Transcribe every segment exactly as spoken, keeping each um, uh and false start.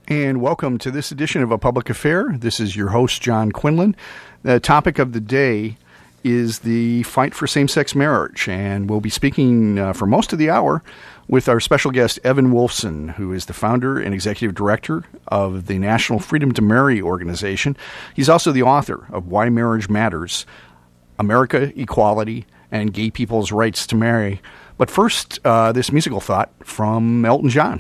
And welcome to this edition of A Public Affair. This is your host, John Quinlan. The topic of the day is the fight for same-sex marriage, and we'll be speaking uh, for most of the hour with our special guest, Evan Wolfson, who is the founder and executive director of the National Freedom to Marry organization. He's also the author of Why Marriage Matters, America, Equality, and Gay People's Rights to Marry. But first, uh, this musical thought from Elton John.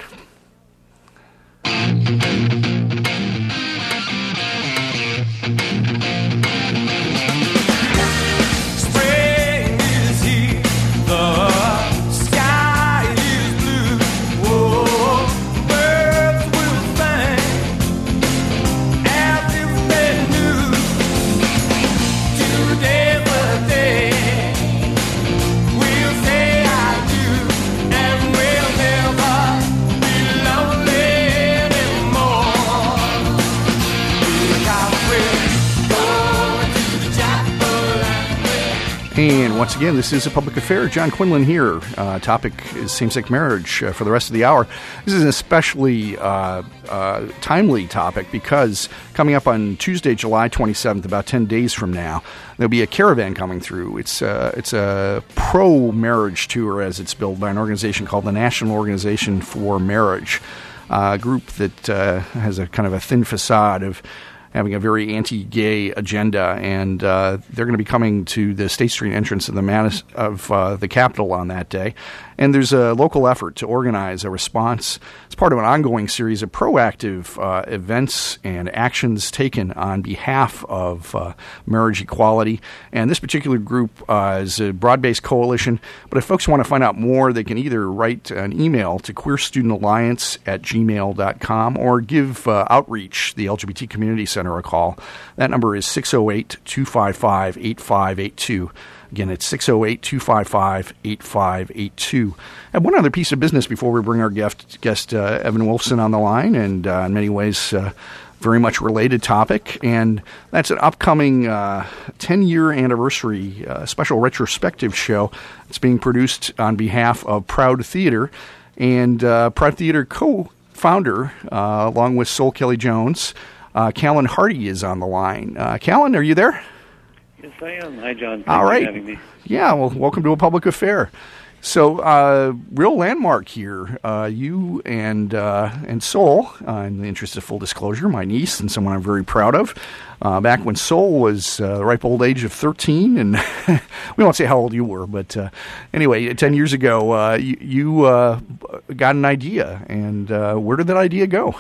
And once again, this is A Public Affair. John Quinlan here. Uh, topic is same-sex marriage uh, for the rest of the hour. This is an especially uh, uh, timely topic because coming up on Tuesday, July twenty-seventh, about ten days from now, there'll be a caravan coming through. It's, uh, it's a pro-marriage tour, as it's billed, by an organization called the National Organization for Marriage, uh, a group that uh, has a kind of a thin facade of having a very anti-gay agenda, and uh, they're going to be coming to the State Street entrance of the Manis- of uh, the Capitol on that day. And there's a local effort to organize a response. It's part of an ongoing series of proactive uh, events and actions taken on behalf of uh, marriage equality. And this particular group uh, is a broad-based coalition. But if folks want to find out more, they can either write an email to queer student alliance at gmail dot com or give uh, Outreach, the L G B T Community Center, a call. That number is six oh eight, two five five, eight five eight two. Again, it's six oh eight, two five five, eight five eight two. And one other piece of business before we bring our guest, guest uh, Evan Wolfson, on the line, and uh, in many ways uh, very much related topic, and that's an upcoming uh, ten-year anniversary uh, special retrospective show. It's being produced on behalf of Proud Theater, and uh, Proud Theater co-founder, uh, along with Sol Kelly Jones, uh, Callan Hardy is on the line. Uh, Callan, are you there? Yes, I am. Hi, John. Thanks All right. for having me. Yeah, well, welcome to A Public Affair. So, uh, real landmark here. Uh, you and uh, and Sol, uh, in the interest of full disclosure, my niece and someone I'm very proud of, uh, back when Sol was uh, the ripe old age of thirteen, and we won't say how old you were, but uh, anyway, ten years ago, uh, you, you uh, got an idea, and uh, where did that idea go?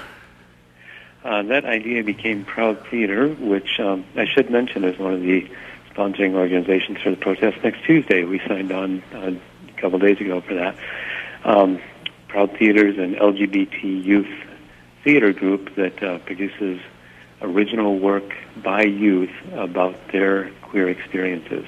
Uh, that idea became Proud Theater, which um, I should mention is one of the sponsoring organizations for the protest next Tuesday. We signed on uh, a couple days ago for that. Um, Proud Theater is an L G B T youth theater group that uh, produces original work by youth about their queer experiences.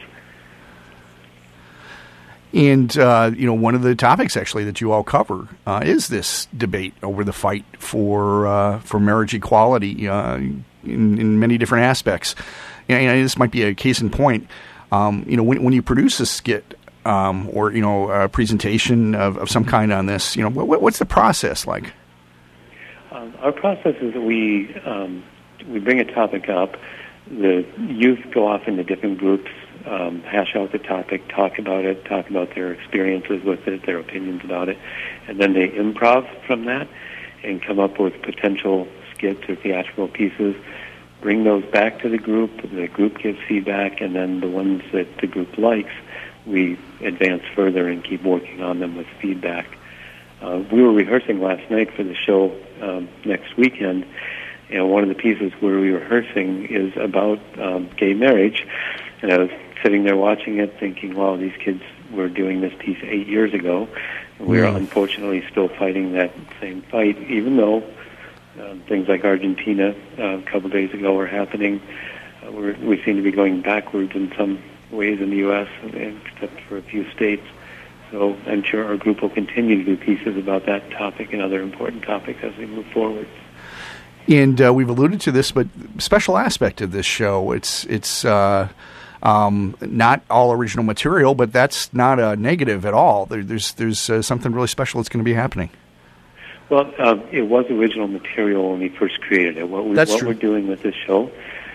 And, uh, you know, one of the topics, actually, that you all cover uh, is this debate over the fight for uh, for marriage equality uh, in, in many different aspects. You know, you know, this might be a case in point. Um, you know, when, when you produce a skit um, or, you know, a presentation of, of some kind on this, you know, what, what's the process like? Um, our process is that we, um, we bring a topic up. The youth go off into different groups, Um, hash out the topic, talk about it, talk about their experiences with it, their opinions about it, and then they improv from that and come up with potential skits or theatrical pieces, bring those back to the group, the group gives feedback, and then the ones that the group likes, we advance further and keep working on them with feedback. Uh, we were rehearsing last night for the show um, next weekend, and one of the pieces where we were rehearsing is about um, gay marriage, and I was sitting there watching it thinking, wow, these kids were doing this piece eight years ago. And we're yeah. unfortunately still fighting that same fight, even though uh, things like Argentina uh, a couple days ago are happening. Uh, we're, we seem to be going backwards in some ways in the U S, except for a few states. So I'm sure our group will continue to do pieces about that topic and other important topics as we move forward. And uh, we've alluded to this, but special aspect of this show, it's it's uh, um, not all original material, but that's not a negative at all. There, there's there's uh, something really special that's going to be happening. Well, uh, it was original material when we first created it. What, we, That's what true. we're doing with this show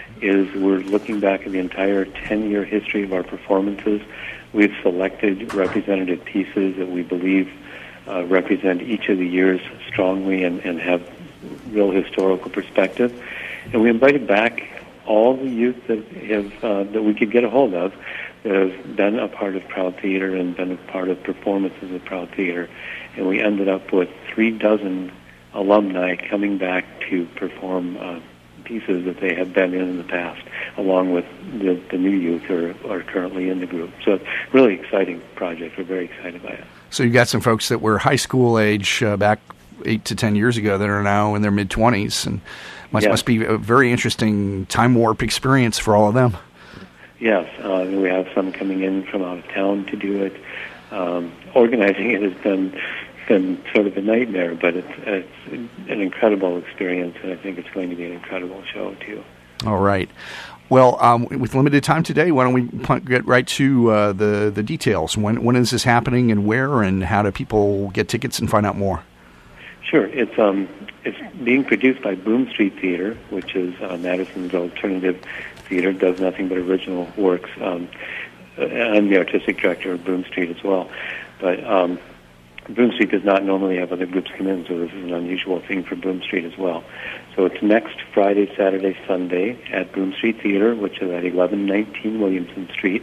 is we're looking back at the entire ten-year history of our performances. We've selected representative pieces that we believe uh, represent each of the years strongly and, and have real historical perspective. And we invited back all the youth that have uh, that we could get a hold of that have been a part of Proud Theater and been a part of performances of Proud Theater. And we ended up with three dozen alumni coming back to perform uh, pieces that they had been in in the past, along with the, the new youth who are, are currently in the group. So it's a really exciting project. We're very excited by it. So you've got some folks that were high school age uh, back eight to ten years ago that are now in their mid-twenties, and must, yes. must be a very interesting time warp experience for all of them. Yes, uh, we have some coming in from out of town to do it. Um, organizing it has been been sort of a nightmare, but it's, it's an incredible experience, and I think it's going to be an incredible show, too. All right. Well, um, with limited time today, why don't we get right to uh, the, the details? When When is this happening and where, and how do people get tickets and find out more? Sure. It's um it's being produced by Broome Street Theater, which is uh, Madison's alternative theater, does nothing but original works. Um, I'm the artistic director of Broome Street as well. But um, Broome Street does not normally have other groups come in, so this is an unusual thing for Broome Street as well. So it's next Friday, Saturday, Sunday at Broome Street Theater, which is at eleven nineteen Williamson Street.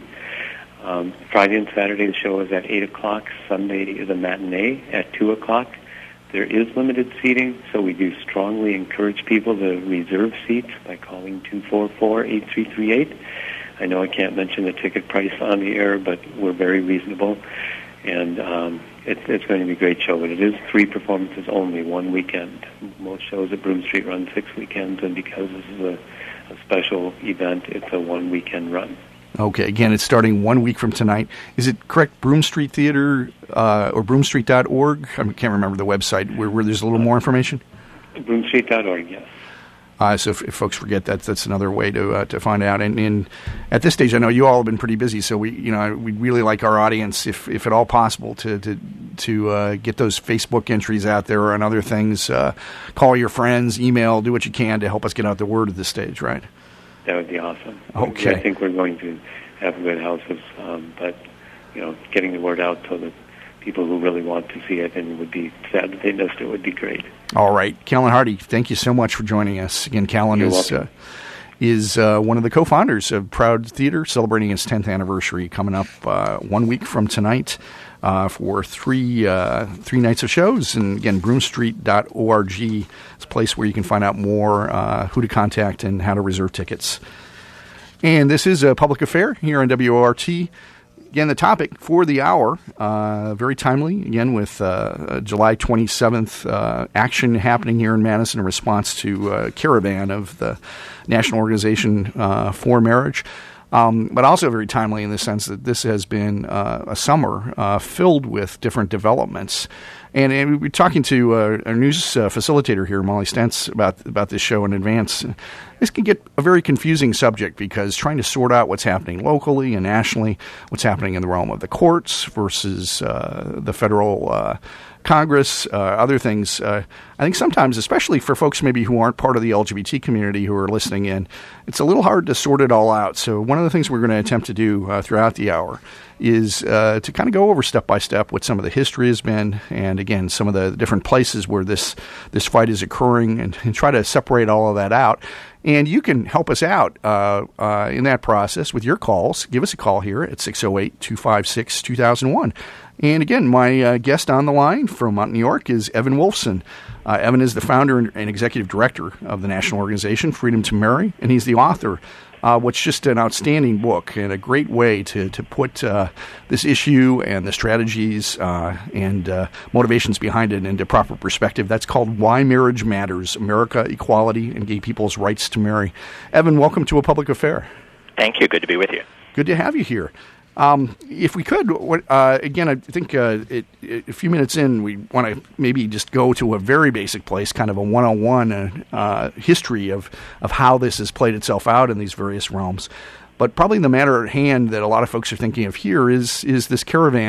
Um, Friday and Saturday the show is at eight o'clock. Sunday is a matinee at two o'clock. There is limited seating, so we do strongly encourage people to reserve seats by calling two four four, eight three three eight. I know I can't mention the ticket price on the air, but we're very reasonable, and um, it, it's going to be a great show. But it is three performances only, one weekend. Most shows at Broome Street run six weekends, and because this is a, a special event, it's a one-weekend run. Okay, again, it's starting one week from tonight. Is it correct, Broome Street Theater uh, or broome street dot org? I can't remember the website where, where there's a little more information. broome street dot org, yes. Uh, so if, if folks forget that, that's another way to uh, to find out. And, and at this stage, I know you all have been pretty busy, so we you know we'd really like our audience, if if at all possible, to to to uh, get those Facebook entries out there and other things. Uh, call your friends, email, do what you can to help us get out the word at this stage, right? That would be awesome. Okay. I think we're going to have good houses, um, but you know, getting the word out so that people who really want to see it and would be sad that they missed it would be great. All right. Callan Hardy, thank you so much for joining us. Again, Callan You're is uh, welcome. is uh, one of the co-founders of Proud Theater, celebrating its tenth anniversary coming up uh, one week from tonight uh, for three uh, three nights of shows. And again, broome street dot org is a place where you can find out more, uh, who to contact and how to reserve tickets. And this is a public affair here on W O R T. Again, the topic for the hour, uh, very timely, again, with uh, July twenty-seventh uh, action happening here in Madison in response to uh, Caravan of the National Organization uh, for Marriage. Um, but also very timely in the sense that this has been uh, a summer uh, filled with different developments. And, and we were talking to uh, our news uh, facilitator here, Molly Stentz, about about this show in advance. This can get a very confusing subject because trying to sort out what's happening locally and nationally, what's happening in the realm of the courts versus uh, the federal uh, Congress, uh, other things. Uh, I think sometimes, especially for folks maybe who aren't part of the L G B T community who are listening in, it's a little hard to sort it all out. So one of the things we're going to attempt to do uh, throughout the hour is uh, to kind of go over step by step what some of the history has been, and again, some of the different places where this this fight is occurring, and, and try to separate all of that out. And you can help us out uh, uh, in that process with your calls. Give us a call here at six oh eight, two five six, two thousand one. And again, my uh, guest on the line from Mount New York is Evan Wolfson. Uh, Evan is the founder and executive director of the national organization, Freedom to Marry, and he's the author Uh, what's just an outstanding book and a great way to, to put uh, this issue and the strategies uh, and uh, motivations behind it into proper perspective. That's called Why Marriage Matters, America, Equality, and Gay People's Rights to Marry. Evan, welcome to A Public Affair. Thank you. Good to be with you. Good to have you here. Um, if we could, what, uh, again, I think uh, it, it, a few minutes in, we want to maybe just go to a very basic place, kind of a one oh one uh, uh, history of, of how this has played itself out in these various realms. But probably the matter at hand that a lot of folks are thinking of here is is this caravan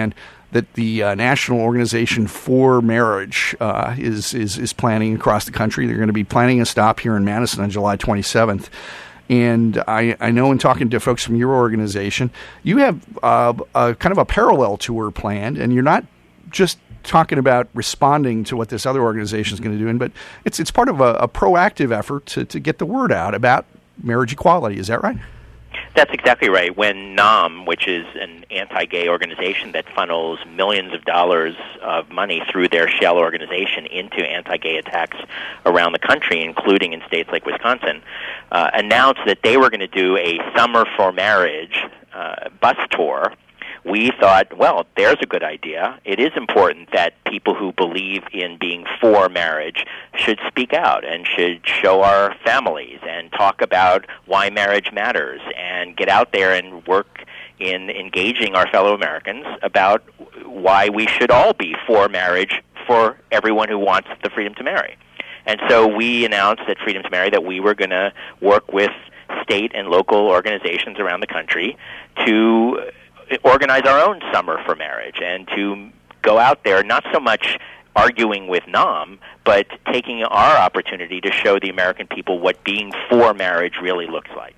that the uh, National Organization for Marriage uh, is, is is planning across the country. They're going to be planning a stop here in Madison on July twenty-seventh. And I, I know in talking to folks from your organization, you have uh, a kind of a parallel tour planned, and you're not just talking about responding to what this other organization is going to do, but it's it's part of a, a proactive effort to, to get the word out about marriage equality. Is that right? That's exactly right. When NAM, which is an anti-gay organization that funnels millions of dollars of money through their shell organization into anti-gay attacks around the country, including in states like Wisconsin, uh, announced that they were going to do a Summer for Marriage uh, bus tour, we thought, well, there's a good idea. It is important that people who believe in being for marriage should speak out and should show our families and talk about why marriage matters and get out there and work in engaging our fellow Americans about why we should all be for marriage for everyone who wants the freedom to marry. And so we announced at Freedom to Marry that we were going to work with state and local organizations around the country to organize our own Summer for Marriage and to go out there not so much arguing with NAM, but taking our opportunity to show the American people what being for marriage really looks like.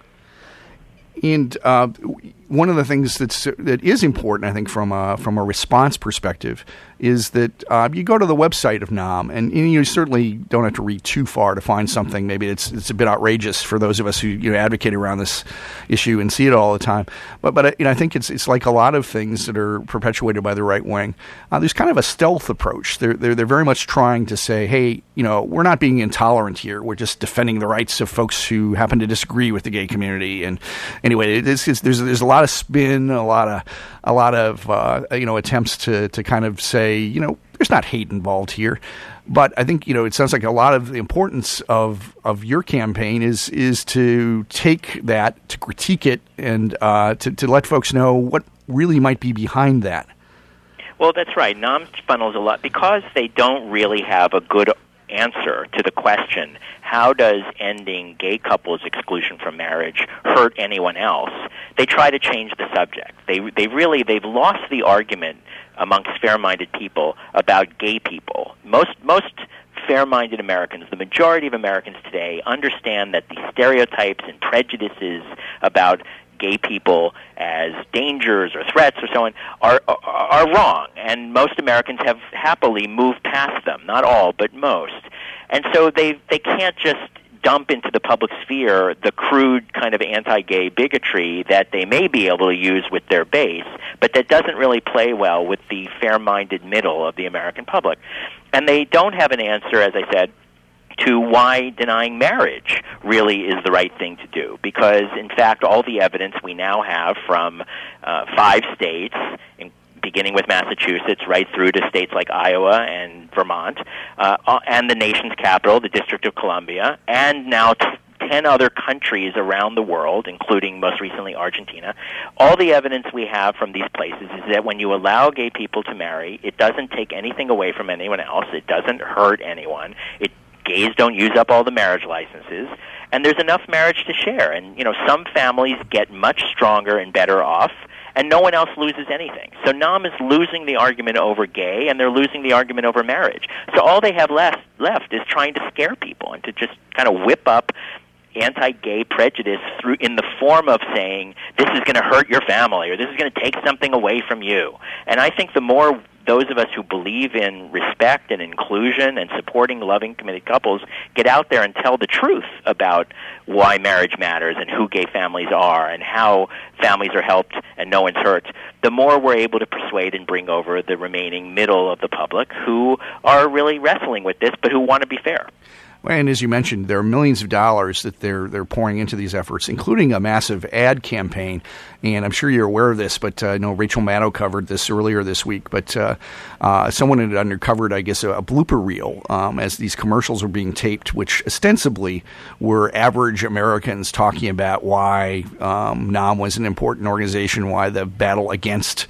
And uh, one of the things that's that is important, I think, from a, from a response perspective, is that uh, you go to the website of NAM, and, and you certainly don't have to read too far to find something. Maybe it's it's a bit outrageous for those of us who you know advocate around this issue and see it all the time. But but you know I think it's it's like a lot of things that are perpetuated by the right wing. Uh, there's kind of a stealth approach. They're they're they're very much trying to say, hey, you know, we're not being intolerant here. We're just defending the rights of folks who happen to disagree with the gay community. And anyway, it's, it's, there's there's a lot of spin, a lot of a lot of uh, you know attempts to to kind of say, you know, there's not hate involved here. But I think, you know, it sounds like a lot of the importance of, of your campaign is is to take that, to critique it, and uh, to, to let folks know what really might be behind that. Well, that's right. NAM funnels a lot because they don't really have a good answer to the question, how does ending gay couples' exclusion from marriage hurt anyone else? They try to change the subject. They they really, they've lost the argument amongst fair-minded people about gay people. Most most fair-minded Americans, the majority of Americans today, understand that the stereotypes and prejudices about gay people as dangers or threats or so on are, are are wrong, and most Americans have happily moved past them. Not all, but most. And so they they can't just dump into the public sphere the crude kind of anti-gay bigotry that they may be able to use with their base, but that doesn't really play well with the fair-minded middle of the American public. And they don't have an answer, as I said, to why denying marriage really is the right thing to do. Because, in fact, all the evidence we now have from uh, five states, in, beginning with Massachusetts, right through to states like Iowa and Vermont, uh, and the nation's capital, the District of Columbia, and now t- ten other countries around the world, including most recently Argentina, all the evidence we have from these places is that when you allow gay people to marry, it doesn't take anything away from anyone else. It doesn't hurt anyone. It Gays don't use up all the marriage licenses, and there's enough marriage to share. And, you know, some families get much stronger and better off, and no one else loses anything. So NAM is losing the argument over gay, and they're losing the argument over marriage. So all they have left, left is trying to scare people and to just kind of whip up anti-gay prejudice through in the form of saying, this is going to hurt your family, or this is going to take something away from you. And I think the more those of us who believe in respect and inclusion and supporting loving, committed couples get out there and tell the truth about why marriage matters and who gay families are and how families are helped and no one's hurt, the more we're able to persuade and bring over the remaining middle of the public who are really wrestling with this but who want to be fair. And as you mentioned, there are millions of dollars that they're they're pouring into these efforts, including a massive ad campaign. And I'm sure you're aware of this, but uh, I know Rachel Maddow covered this earlier this week. But uh, uh, someone had uncovered, I guess, a, a blooper reel um, as these commercials were being taped, which ostensibly were average Americans talking about why um, NAM was an important organization, why the battle against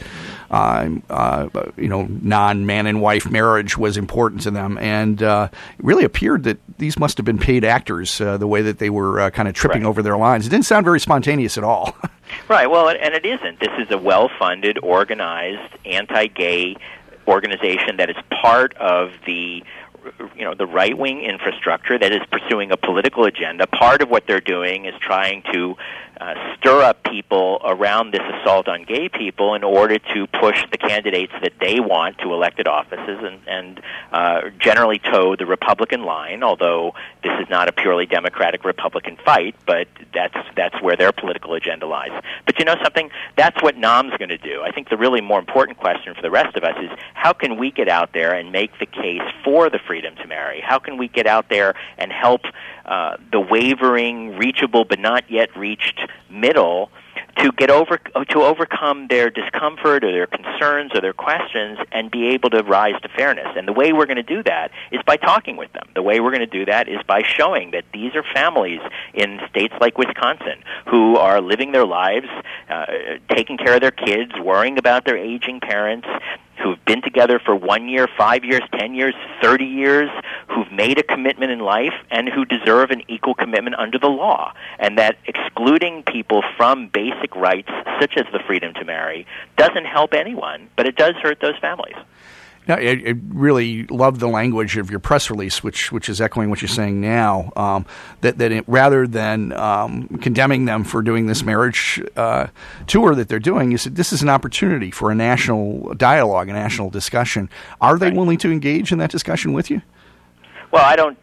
uh, uh, you know, non-man and wife marriage was important to them, and uh, it really appeared that these must have been paid actors, uh, the way that they were uh, kind of tripping right. over their lines. It didn't sound very spontaneous at all. Right. Well, and it isn't. This is a well-funded, organized, anti-gay organization that is part of the you know, the right-wing infrastructure that is pursuing a political agenda. Part of what they're doing is trying to uh, stir up people around this assault on gay people in order to push the candidates that they want to elected offices and, and uh, generally toe the Republican line, although this is not a purely Democratic Republican fight, but that's that's where their political agenda lies. But you know something? That's what N O M's going to do. I think the really more important question for the rest of us is how can we get out there and make the case for the freedom to marry? How can we get out there and help uh, the wavering, reachable but not yet reached middle to get over to overcome their discomfort or their concerns or their questions and be able to rise to fairness? And the way we're going to do that is by talking with them. The way we're going to do that is by showing that these are families in states like Wisconsin who are living their lives, uh, taking care of their kids, worrying about their aging parents, who've been together for one year, five years, ten years, thirty years, who've made a commitment in life, and who deserve an equal commitment under the law. And that excluding people from basic rights, such as the freedom to marry, doesn't help anyone, but it does hurt those families. Yeah, I, I really love the language of your press release, which which is echoing what you're saying now. Um, that that it, rather than um, condemning them for doing this marriage uh, tour that they're doing, you said this is an opportunity for a national dialogue, a national discussion. Are they right. willing to engage in that discussion with you? Well, I don't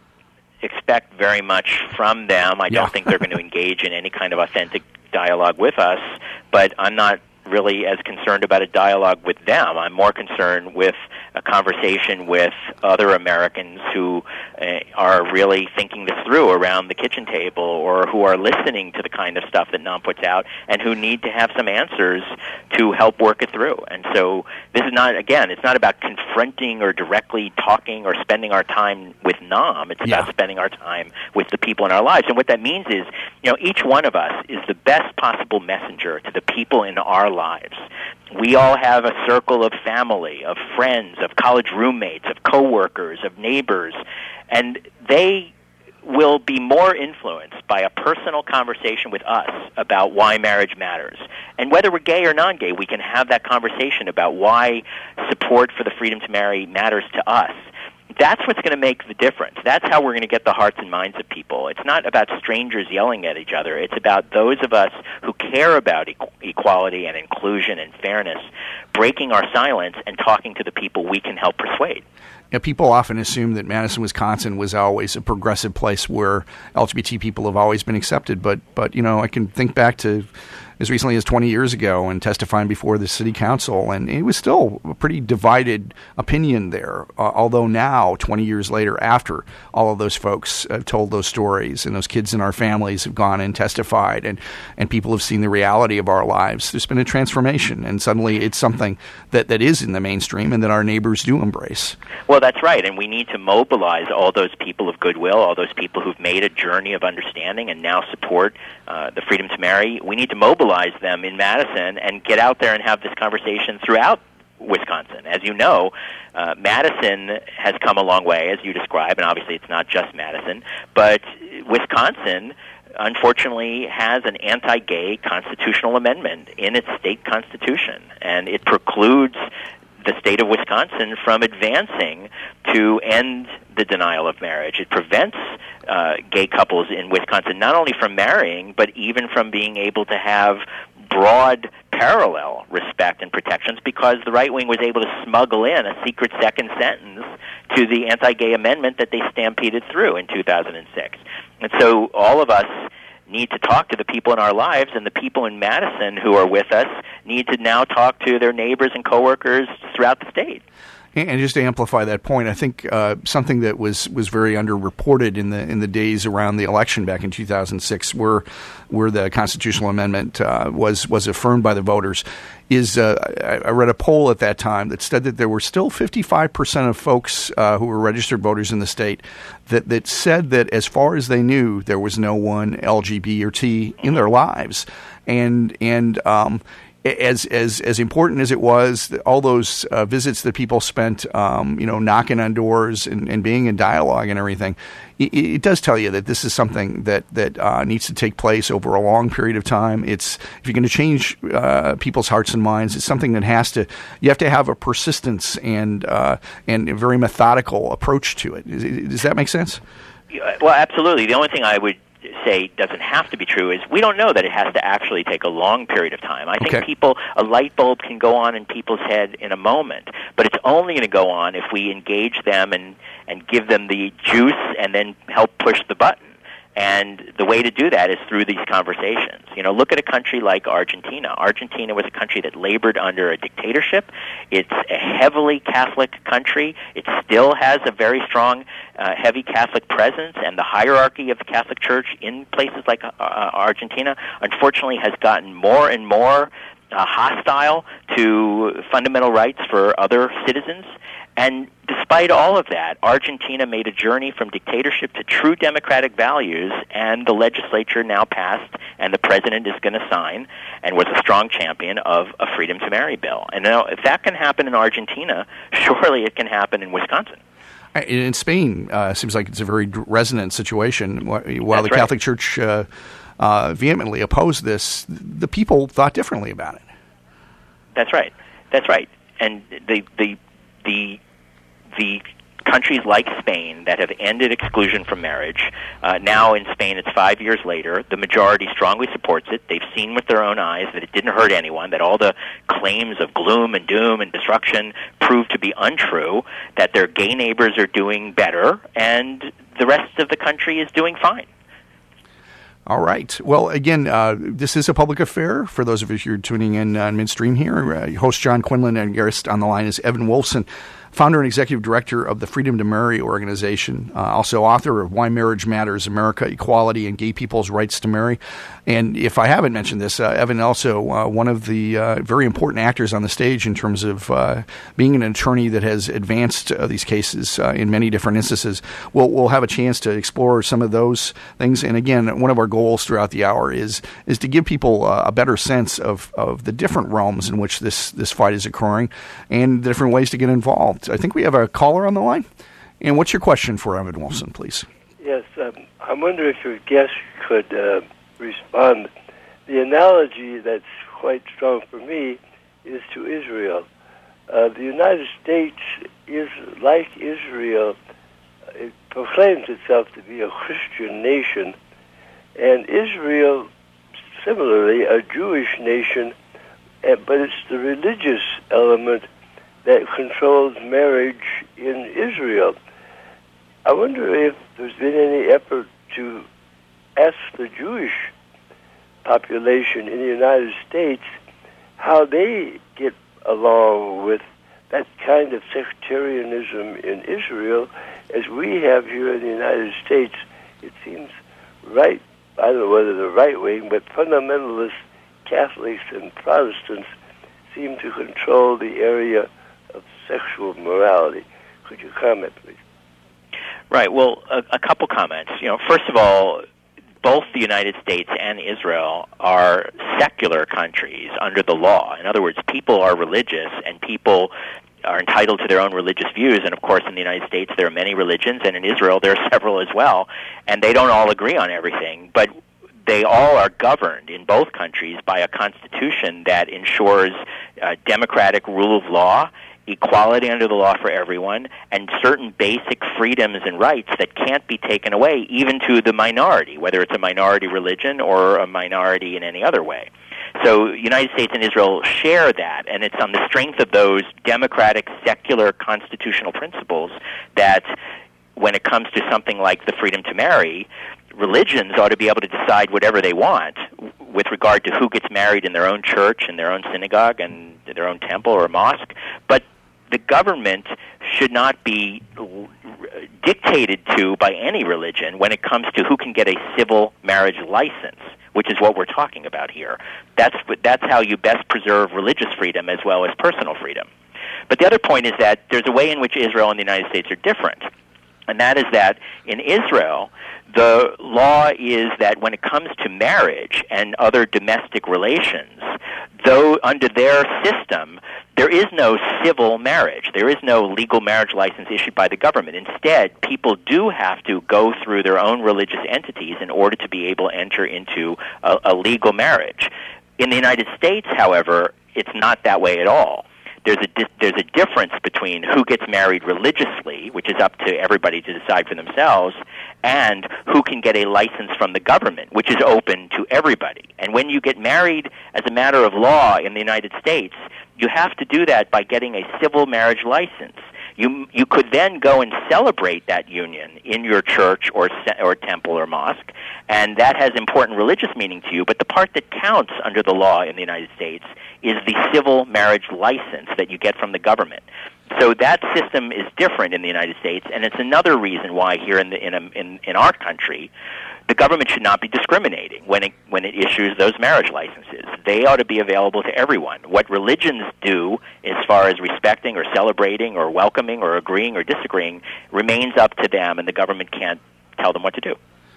expect very much from them. I yeah. don't think they're going to engage in any kind of authentic dialogue with us, but I'm not really as concerned about a dialogue with them. I'm more concerned with a conversation with other Americans who uh, are really thinking this through around the kitchen table, or who are listening to the kind of stuff that N O M puts out and who need to have some answers to help work it through. And so this is not, again, it's not about confronting or directly talking or spending our time with N O M. It's yeah. about spending our time with the people in our lives. And what that means is, you know, each one of us is the best possible messenger to the people in our lives. We all have a circle of family, of friends, of college roommates, of coworkers, of neighbors, and they will be more influenced by a personal conversation with us about why marriage matters. And whether we're gay or non-gay, we can have that conversation about why support for the freedom to marry matters to us. That's what's going to make the difference. That's how we're going to get the hearts and minds of people. It's not about strangers yelling at each other. It's about those of us who care about e- equality and inclusion and fairness breaking our silence and talking to the people we can help persuade. Yeah, people often assume that Madison, Wisconsin was always a progressive place where L G B T people have always been accepted. But, but you know, I can think back to as recently as twenty years ago and testifying before the city council, and it was still a pretty divided opinion there. Uh, although now, twenty years later, after all of those folks have told those stories and those kids in our families have gone and testified, and, and people have seen the reality of our lives, there's been a transformation, and suddenly it's something that, that is in the mainstream and that our neighbors do embrace. Well, that's right, and we need to mobilize all those people of goodwill, all those people who've made a journey of understanding and now support uh, the freedom to marry. We need to mobilize them in Madison and get out there and have this conversation throughout Wisconsin. As you know, uh, Madison has come a long way, as you describe, and obviously it's not just Madison, but Wisconsin unfortunately has an anti-gay constitutional amendment in its state constitution, and it precludes the state of Wisconsin from advancing to end the denial of marriage. It prevents uh, gay couples in Wisconsin not only from marrying, but even from being able to have broad parallel respect and protections, because the right wing was able to smuggle in a secret second sentence to the anti-gay amendment that they stampeded through in two thousand six. And so all of us need to talk to the people in our lives, and the people in Madison who are with us need to now talk to their neighbors and coworkers throughout the state. And just to amplify that point, I think uh, something that was, was very underreported in the in the days around the election back in two thousand six, where where the constitutional amendment uh, was was affirmed by the voters, is uh, I, I read a poll at that time that said that there were still fifty-five percent of folks uh, who were registered voters in the state that, that said that as far as they knew, there was no one L G B T or T in their lives, and and um, as as as important as it was, all those uh, visits that people spent, um, you know, knocking on doors and, and being in dialogue and everything, it, it does tell you that this is something that that uh, needs to take place over a long period of time. It's if you're going to change uh, people's hearts and minds, it's something that has to. You have to have a persistence and uh, and a very methodical approach to it. Does that make sense? Well, absolutely. The only thing I would say doesn't have to be true is we don't know that it has to actually take a long period of time. I think okay. people, a light bulb can go on in people's head in a moment, but it's only going to go on if we engage them and, and give them the juice and then help push the button. And the way to do that is through these conversations. You know, look at a country like Argentina. Argentina was a country that labored under a dictatorship. It's a heavily Catholic country. It still has a very strong, uh, heavy Catholic presence, and the hierarchy of the Catholic Church in places like uh, Argentina, unfortunately, has gotten more and more uh, hostile to fundamental rights for other citizens. And despite all of that, Argentina made a journey from dictatorship to true democratic values, and the legislature now passed, and the president is going to sign, and was a strong champion of a freedom to marry bill. And now, if that can happen in Argentina, surely it can happen in Wisconsin. In Spain, uh, seems like it's a very resonant situation. While That's the Catholic right. Church uh, uh, vehemently opposed this, the people thought differently about it. That's right. That's right. And the the the the countries like Spain that have ended exclusion from marriage, uh, now in Spain it's five years later, the majority strongly supports it. They've seen with their own eyes that it didn't hurt anyone, that all the claims of gloom and doom and destruction proved to be untrue, that their gay neighbors are doing better, and the rest of the country is doing fine. All right. Well, again, uh, this is a public affair. For those of you who are tuning in on Midstream here, uh, your host John Quinlan, and guest on the line is Evan Wolfson, founder and executive director of the Freedom to Marry organization, uh, also author of Why Marriage Matters, America, Equality, and Gay People's Rights to Marry. And if I haven't mentioned this, uh, Evan also uh, one of the uh, very important actors on the stage in terms of uh, being an attorney that has advanced uh, these cases uh, in many different instances. We'll, we'll have a chance to explore some of those things. And again, one of our goals throughout the hour is is to give people uh, a better sense of, of the different realms in which this, this fight is occurring and the different ways to get involved. I think we have a caller on the line. And what's your question for Evan Wolfson, please? Yes, um, I wonder if your guest could uh, respond. The analogy that's quite strong for me is to Israel. Uh, the United States is like Israel. It proclaims itself to be a Christian nation, and Israel, similarly, a Jewish nation, but it's the religious element that controls marriage in Israel. I wonder if there's been any effort to ask the Jewish population in the United States how they get along with that kind of sectarianism in Israel as we have here in the United States. It seems right, I don't know whether the right wing, but fundamentalist Catholics and Protestants seem to control the area of sexual morality. Could you comment, please? Right. Well, a, a couple comments. You know, first of all, both the United States and Israel are secular countries under the law. In other words, people are religious, and people are entitled to their own religious views. And of course, in the United States, there are many religions, and in Israel, there are several as well. And they don't all agree on everything, but they all are governed in both countries by a constitution that ensures uh, democratic rule of law, equality under the law for everyone, and certain basic freedoms and rights that can't be taken away, even to the minority, whether it's a minority religion or a minority in any other way. So the United States and Israel share that, and it's on the strength of those democratic, secular, constitutional principles that when it comes to something like the freedom to marry, religions ought to be able to decide whatever they want with regard to who gets married in their own church, in their own synagogue, and their own temple or mosque. But the government should not be dictated to by any religion when it comes to who can get a civil marriage license, which is what we're talking about here. That's that's how you best preserve religious freedom as well as personal freedom. But the other point is that there's a way in which Israel and the United States are different, and that is that in Israel, the law is that when it comes to marriage and other domestic relations, though under their system, there is no civil marriage. There is no legal marriage license issued by the government. Instead, people do have to go through their own religious entities in order to be able to enter into a, a legal marriage. In the United States, however, it's not that way at all. There's a di- there's a difference between who gets married religiously, which is up to everybody to decide for themselves, and who can get a license from the government, which is open to everybody. And when you get married as a matter of law in the United States, you have to do that by getting a civil marriage license. You you could then go and celebrate that union in your church or or temple or mosque, and that has important religious meaning to you. But the part that counts under the law in the United States is the civil marriage license that you get from the government. So that system is different in the United States, and it's another reason why here in the, in, a, in in our country, the government should not be discriminating when it when it issues those marriage licenses. They ought to be available to everyone. What religions do as far as respecting or celebrating or welcoming or agreeing or disagreeing remains up to them, and the government can't tell them what to do.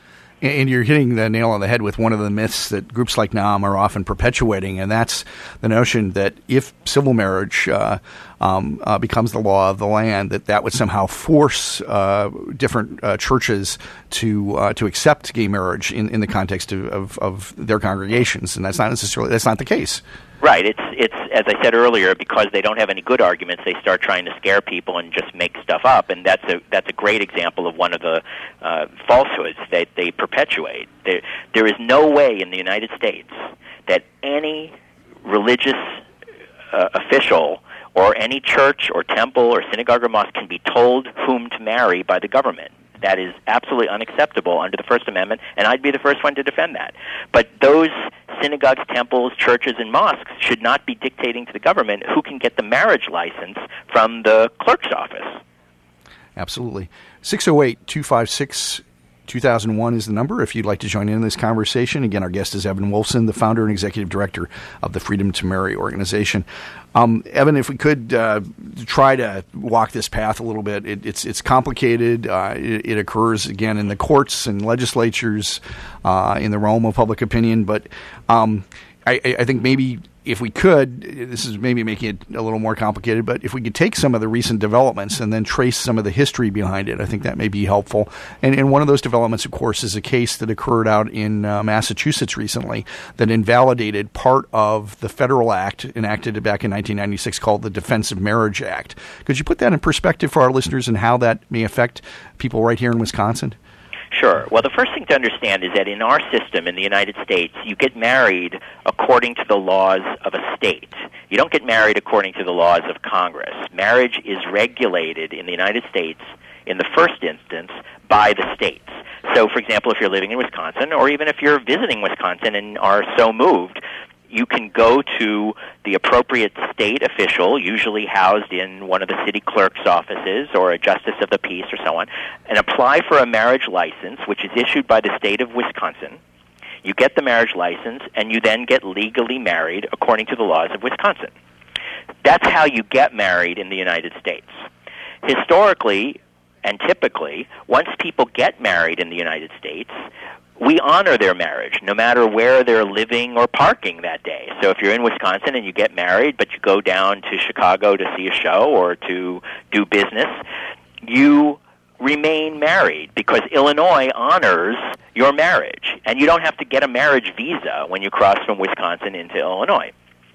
And you're hitting the nail on the head with one of the myths that groups like NAM are often perpetuating, and that's the notion that if civil marriage uh, um, uh, becomes the law of the land, that that would somehow force uh, different uh, churches to uh, to accept gay marriage in, in the context of, of, of their congregations, and that's not necessarily that's not the case. Right. It's it's as I said earlier, because they don't have any good arguments, they start trying to scare people and just make stuff up, and that's a that's a great example of one of the uh, falsehoods that they perpetuate. There there is no way in the United States that any religious uh, official or any church or temple or synagogue or mosque can be told whom to marry by the government. That is absolutely unacceptable under the First Amendment, and I'd be the first one to defend that. But those synagogues, temples, churches, and mosques should not be dictating to the government who can get the marriage license from the clerk's office. Absolutely. six oh eight, two five six, two thousand one is the number if you'd like to join in this conversation. Again, our guest is Evan Wolfson, the founder and executive director of the Freedom to Marry organization. Um, Evan, if we could uh, try to walk this path a little bit, it, it's it's complicated. Uh, it, it occurs, again, in the courts and legislatures, uh, in the realm of public opinion. But um, I, I think maybe if we could, this is maybe making it a little more complicated, but if we could take some of the recent developments and then trace some of the history behind it, I think that may be helpful. And, and one of those developments, of course, is a case that occurred out in uh, Massachusetts recently that invalidated part of the federal act enacted back in nineteen ninety-six called the Defense of Marriage Act. Could you put that in perspective for our listeners and how that may affect people right here in Wisconsin? Sure. Well, the first thing to understand is that in our system in the United States, you get married according to the laws of a state. You don't get married according to the laws of Congress. Marriage is regulated in the United States in the first instance by the states. So, for example, if you're living in Wisconsin, or even if you're visiting Wisconsin and are so moved, you can go to the appropriate state official, usually housed in one of the city clerk's offices or a justice of the peace or so on, and apply for a marriage license, which is issued by the state of Wisconsin. You get the marriage license, and you then get legally married according to the laws of Wisconsin. That's how you get married in the United States. Historically and typically, once people get married in the United States, we honor their marriage, no matter where they're living or parking that day. So if you're in Wisconsin and you get married, but you go down to Chicago to see a show or to do business, you remain married because Illinois honors your marriage. And you don't have to get a marriage visa when you cross from Wisconsin into Illinois.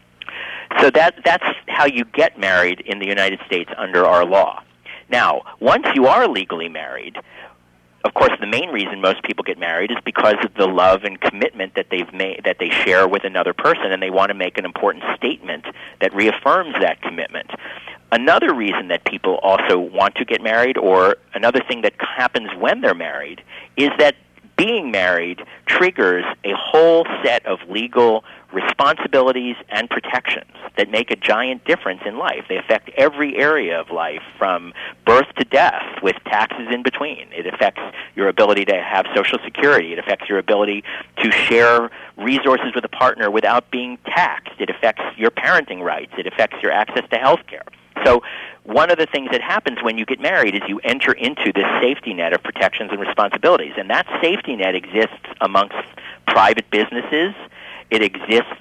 So that that's how you get married in the United States under our law. Now, once you are legally married, of course, the main reason most people get married is because of the love and commitment that they've made, that they share with another person, and they want to make an important statement that reaffirms that commitment. Another reason that people also want to get married, or another thing that happens when they're married, is that being married triggers a whole set of legal responsibilities and protections that make a giant difference in life. They affect every area of life, from birth to death, with taxes in between. It affects your ability to have Social Security. It affects your ability to share resources with a partner without being taxed. It affects your parenting rights. It affects your access to health care. So one of the things that happens when you get married is you enter into this safety net of protections and responsibilities, and that safety net exists amongst private businesses. It exists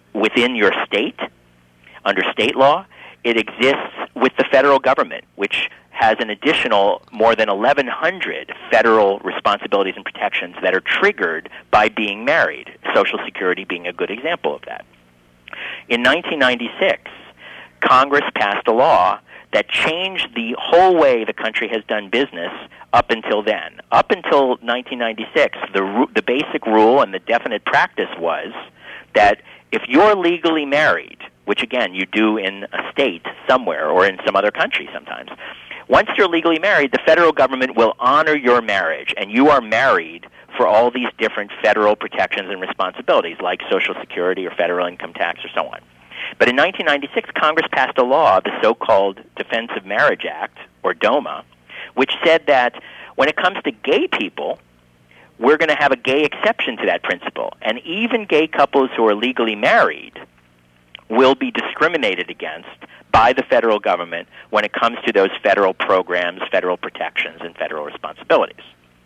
within your state, under state law. It exists with the federal government, which has an additional more than eleven hundred federal responsibilities and protections that are triggered by being married, Social Security being a good example of that. In nineteen ninety-six, Congress passed a law that changed the whole way the country has done business up until then. Up until nineteen ninety-six, the, the basic rule and the definite practice was that if you're legally married, which again you do in a state somewhere or in some other country sometimes, once you're legally married, the federal government will honor your marriage, and you are married for all these different federal protections and responsibilities, like Social Security or federal income tax or so on. But in nineteen ninety-six, Congress passed a law, the so-called Defense of Marriage Act, or DOMA, which said that when it comes to gay people, we're going to have a gay exception to that principle. And even gay couples who are legally married will be discriminated against by the federal government when it comes to those federal programs, federal protections, and federal responsibilities.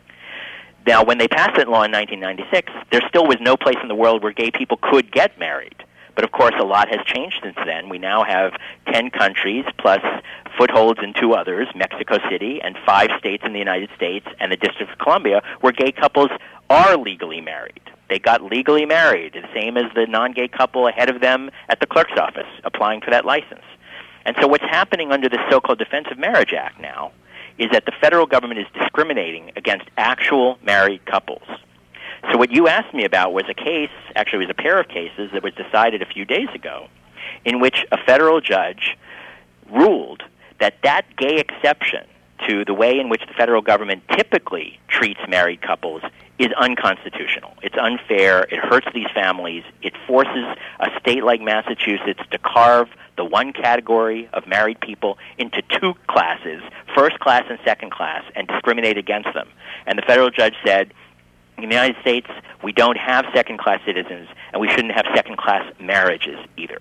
Now, when they passed that law in nineteen ninety-six, there still was no place in the world where gay people could get married. But, of course, a lot has changed since then. We now have ten countries plus footholds in two others, Mexico City, and five states in the United States and the District of Columbia, where gay couples are legally married. They got legally married, the same as the non-gay couple ahead of them at the clerk's office applying for that license. And so what's happening under this so-called Defense of Marriage Act now is that the federal government is discriminating against actual married couples. So what you asked me about was a case, actually it was a pair of cases that was decided a few days ago, in which a federal judge ruled that that gay exception to the way in which the federal government typically treats married couples is unconstitutional. It's unfair. It hurts these families. It forces a state like Massachusetts to carve the one category of married people into two classes, first class and second class, and discriminate against them. And the federal judge said, in the United States, we don't have second-class citizens, and we shouldn't have second-class marriages either.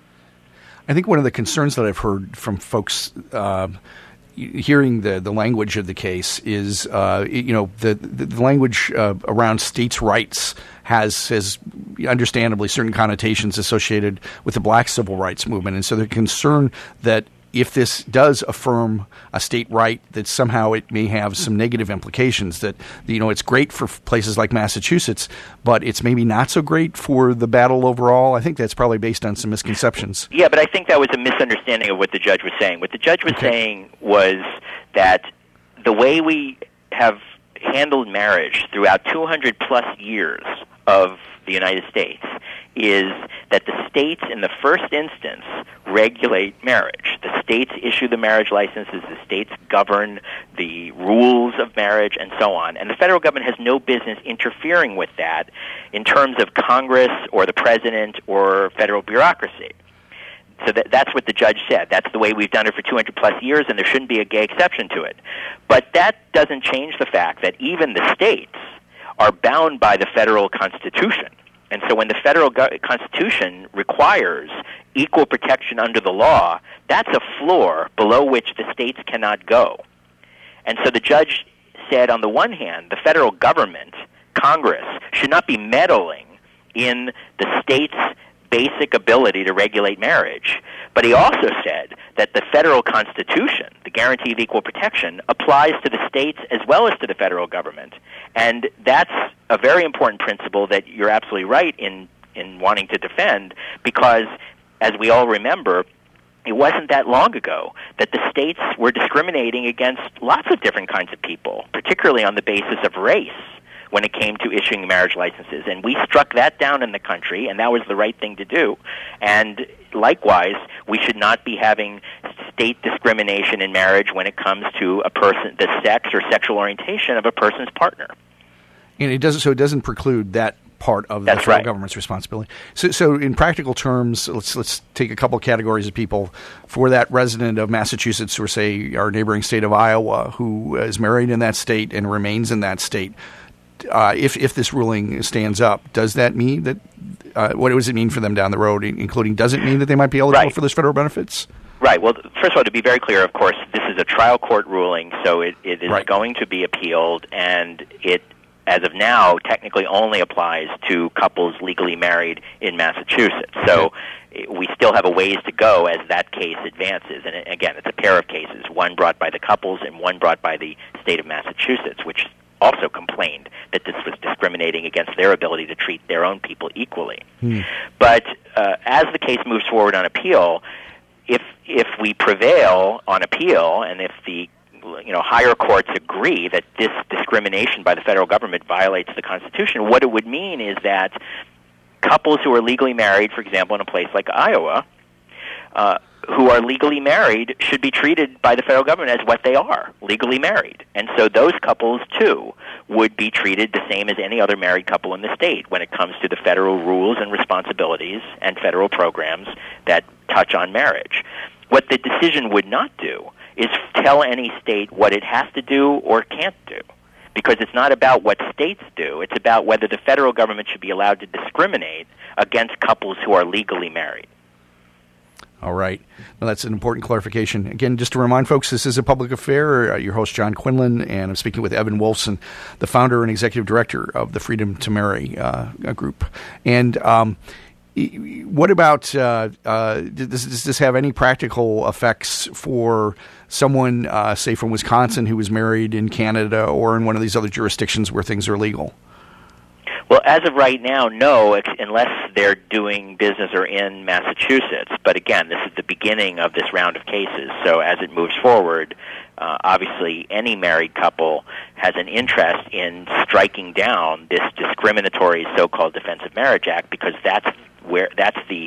I think one of the concerns that I've heard from folks uh, hearing the, the language of the case is, uh, you know, the, the language uh, around states' rights has, has understandably certain connotations associated with the black civil rights movement. And so they're concerned that if this does affirm a state right, that somehow it may have some negative implications, that, you know, it's great for places like Massachusetts, but it's maybe not so great for the battle overall. I think that's probably based on some misconceptions. Yeah, but I think that was a misunderstanding of what the judge was saying. What the judge was okay. saying was that the way we have handled marriage throughout two hundred plus years of the United States is that the states in the first instance regulate marriage. The states issue the marriage licenses, the states govern the rules of marriage, and so on. And the federal government has no business interfering with that in terms of Congress or the president or federal bureaucracy. So that, that's what the judge said. That's the way we've done it for two hundred plus years, and there shouldn't be a gay exception to it. But that doesn't change the fact that even the states are bound by the federal Constitution. And so when the federal go- Constitution requires equal protection under the law, that's a floor below which the states cannot go. And so the judge said, on the one hand, the federal government, Congress, should not be meddling in the state's basic ability to regulate marriage. But he also said that the federal Constitution, the guarantee of equal protection, applies to the states as well as to the federal government. And that's a very important principle that you're absolutely right in, in wanting to defend, because, as we all remember, it wasn't that long ago that the states were discriminating against lots of different kinds of people, particularly on the basis of race, when it came to issuing marriage licenses. And we struck that down in the country, and that was the right thing to do. And likewise, we should not be having state discrimination in marriage when it comes to a person, the sex or sexual orientation of a person's partner. And it doesn't, so it doesn't preclude that part of the That's federal right. government's responsibility. So, so in practical terms, let's let's take a couple categories of people. For that resident of Massachusetts, or say our neighboring state of Iowa, who is married in that state and remains in that state, Uh, if if this ruling stands up, does that mean that, uh, what does it mean for them down the road, including, does it mean that they might be eligible right. for those federal benefits? Right. Well, first of all, to be very clear, of course, this is a trial court ruling, so it, it is right. going to be appealed, and it as of now, technically only applies to couples legally married in Massachusetts. So we still have a ways to go as that case advances. And again, it's a pair of cases, one brought by the couples and one brought by the state of Massachusetts, which also complained that this was discriminating against their ability to treat their own people equally. Hmm. But uh, as the case moves forward on appeal, if if we prevail on appeal and if the you know, higher courts agree that this discrimination by the federal government violates the Constitution, what it would mean is that couples who are legally married, for example, in a place like Iowa, uh, who are legally married should be treated by the federal government as what they are, legally married. And so those couples, too, would be treated the same as any other married couple in the state when it comes to the federal rules and responsibilities and federal programs that touch on marriage. What the decision would not do is tell any state what it has to do or can't do, because it's not about what states do. It's about whether the federal government should be allowed to discriminate against couples who are legally married. All right. Well, that's an important clarification. Again, just to remind folks, this is A Public Affair. Uh, your host, John Quinlan, and I'm speaking with Evan Wolfson, the founder and executive director of the Freedom to Marry uh, group. And um, what about, uh, uh, does, does this have any practical effects for someone, uh, say, from Wisconsin who was married in Canada or in one of these other jurisdictions where things are legal? Well, as of right now, no, unless they're doing business or in Massachusetts. But again, this is the beginning of this round of cases. So as it moves forward, uh, obviously any married couple has an interest in striking down this discriminatory so-called Defense of Marriage Act, because that's where that's the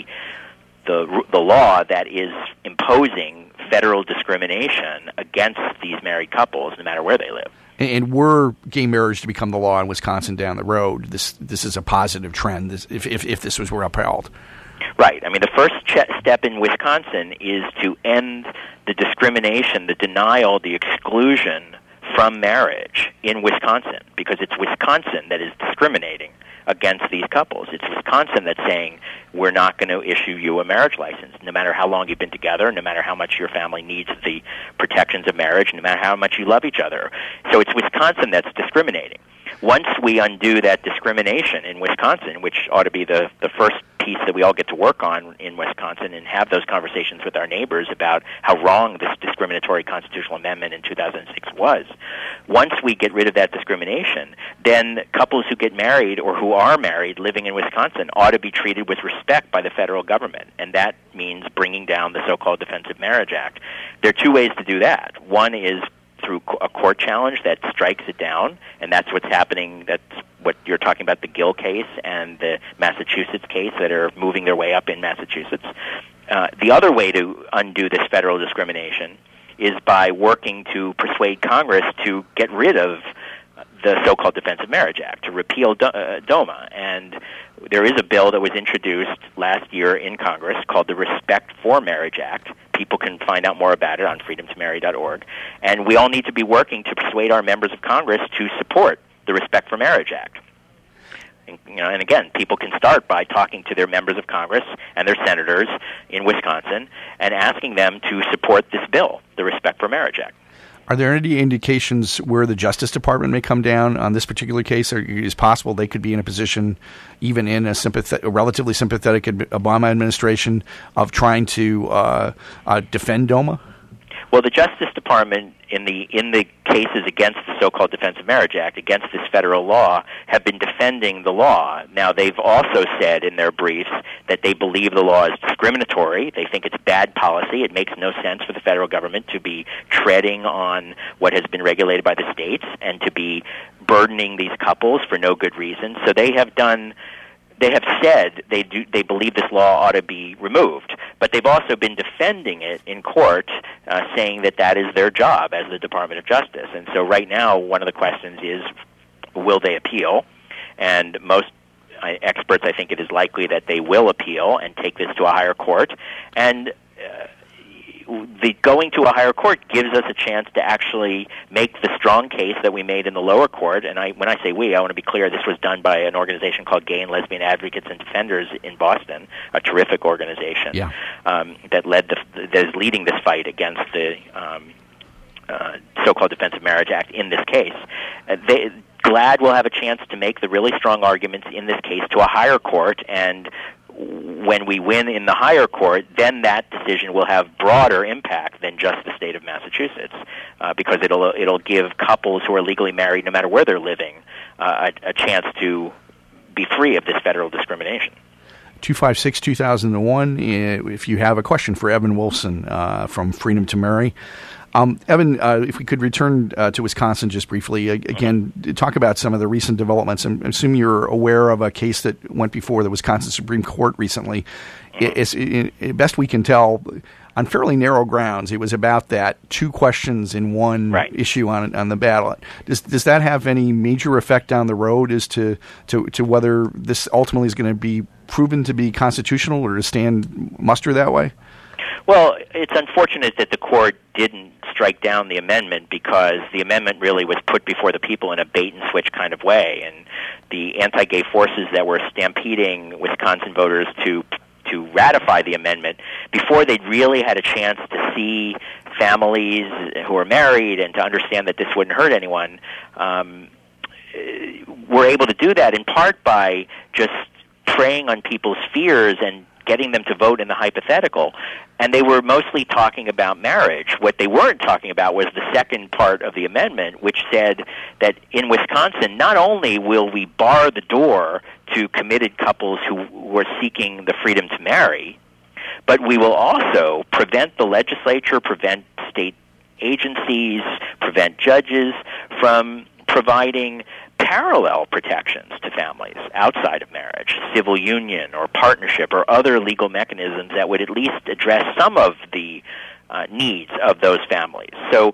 the the law that is imposing federal discrimination against these married couples, no matter where they live. And were gay marriage to become the law in Wisconsin down the road, this this is a positive trend this, if, if if this was were upheld. Right. I mean, the first ch- step in Wisconsin is to end the discrimination, the denial, the exclusion from marriage in Wisconsin, because it's Wisconsin that is discriminating against these couples. It's Wisconsin that's saying, we're not going to issue you a marriage license, no matter how long you've been together, no matter how much your family needs the protections of marriage, no matter how much you love each other. So it's Wisconsin that's discriminating. Once we undo that discrimination in Wisconsin, which ought to be the, the first piece that we all get to work on in Wisconsin, and have those conversations with our neighbors about how wrong this discriminatory constitutional amendment in two thousand six was. Once we get rid of that discrimination, then couples who get married or who are married living in Wisconsin ought to be treated with respect by the federal government, and that means bringing down the so-called Defense of Marriage Act. There are two ways to do that. One is through a court challenge that strikes it down, and that's what's happening. That's what you're talking about, the Gill case and the Massachusetts case that are moving their way up in Massachusetts. Uh, the other way to undo this federal discrimination is by working to persuade Congress to get rid of the so-called Defense of Marriage Act, to repeal Do- uh, DOMA. And there is a bill that was introduced last year in Congress called the Respect for Marriage Act. People can find out more about it on freedom to marry dot org. And we all need to be working to persuade our members of Congress to support the Respect for Marriage Act. And, you know, and again, people can start by talking to their members of Congress and their senators in Wisconsin and asking them to support this bill, the Respect for Marriage Act. Are there any indications where the Justice Department may come down on this particular case? Or is it possible they could be in a position, even in a, sympath- a relatively sympathetic Obama administration, of trying to uh, uh, defend DOMA? Well, the Justice Department, in the in the cases against the so-called Defense of Marriage Act, against this federal law, have been defending the law. Now, they've also said in their briefs that they believe the law is discriminatory. They think it's bad policy. It makes no sense for the federal government to be treading on what has been regulated by the states and to be burdening these couples for no good reason. So they have done... They have said they do. They believe this law ought to be removed, but they've also been defending it in court, uh, saying that that is their job as the Department of Justice. And so right now, one of the questions is, will they appeal? And most uh, experts, I think it is likely that they will appeal and take this to a higher court. And uh, the going to a higher court gives us a chance to actually make the strong case that we made in the lower court. And I, when I say we, I want to be clear, this was done by an organization called Gay and Lesbian Advocates and Defenders in Boston, a terrific organization yeah. um, that led the, that is leading this fight against the um, uh, so-called Defense of Marriage Act in this case. Uh, they, glad we'll have a chance to make the really strong arguments in this case to a higher court, and when we win in the higher court, then that decision will have broader impact than just the state of Massachusetts, uh, because it'll it'll give couples who are legally married, no matter where they're living, uh, a, a chance to be free of this federal discrimination. two five six, two thousand one, if you have a question for Evan Wolfson uh, from Freedom to Marry. Um, Evan, uh, if we could return uh, to Wisconsin just briefly, again, talk about some of the recent developments. I assume you're aware of a case that went before the Wisconsin Supreme Court recently. It's, it, it, best we can tell, on fairly narrow grounds, it was about that two questions in one right. issue on on the ballot. Does does that have any major effect down the road as to, to, to whether this ultimately is going to be proven to be constitutional or to stand muster that way? Well, it's unfortunate that the court didn't strike down the amendment, because the amendment really was put before the people in a bait-and-switch kind of way, and the anti-gay forces that were stampeding Wisconsin voters to to ratify the amendment, before they'd really had a chance to see families who are married and to understand that this wouldn't hurt anyone, um, were able to do that in part by just preying on people's fears and getting them to vote in the hypothetical. And they were mostly talking about marriage. What they weren't talking about was the second part of the amendment, which said that in Wisconsin, not only will we bar the door to committed couples who were seeking the freedom to marry, but we will also prevent the legislature, prevent state agencies, prevent judges from providing parallel protections to families outside of marriage, civil union or partnership or other legal mechanisms that would at least address some of the uh, needs of those families. So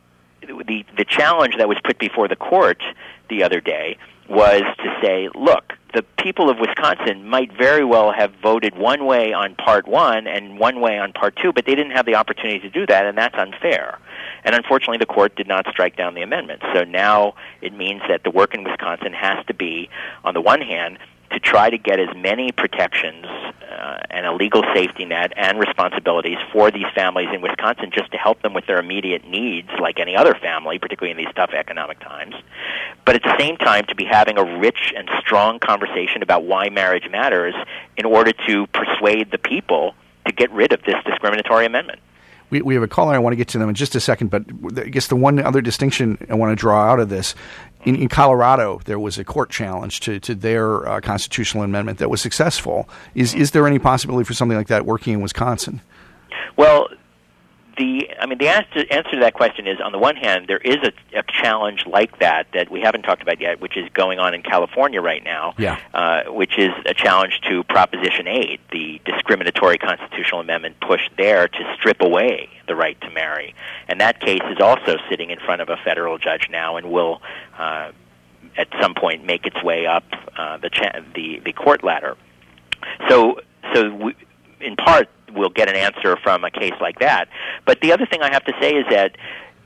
the the challenge that was put before the court the other day was to say, look, the people of Wisconsin might very well have voted one way on part one and one way on part two, but they didn't have the opportunity to do that, and that's unfair. And unfortunately, the court did not strike down the amendment. So now it means that the work in Wisconsin has to be, on the one hand, to try to get as many protections uh, and a legal safety net and responsibilities for these families in Wisconsin, just to help them with their immediate needs, like any other family, particularly in these tough economic times. But at the same time, to be having a rich and strong conversation about why marriage matters in order to persuade the people to get rid of this discriminatory amendment. We, we have a caller. I want to get to them in just a second, but I guess the one other distinction I want to draw out of this, in, in Colorado, there was a court challenge to, to their uh, constitutional amendment that was successful. Is is there any possibility for something like that working in Wisconsin? Well, the I mean, the answer, answer to that question is, on the one hand, there is a, a challenge like that that we haven't talked about yet, which is going on in California right now, yeah. uh, which is a challenge to Proposition eight, the discriminatory constitutional amendment pushed there to strip away the right to marry. And that case is also sitting in front of a federal judge now and will, uh, at some point, make its way up uh, the, cha- the the court ladder. So, so we, in part, we'll get an answer from a case like that. But the other thing I have to say is that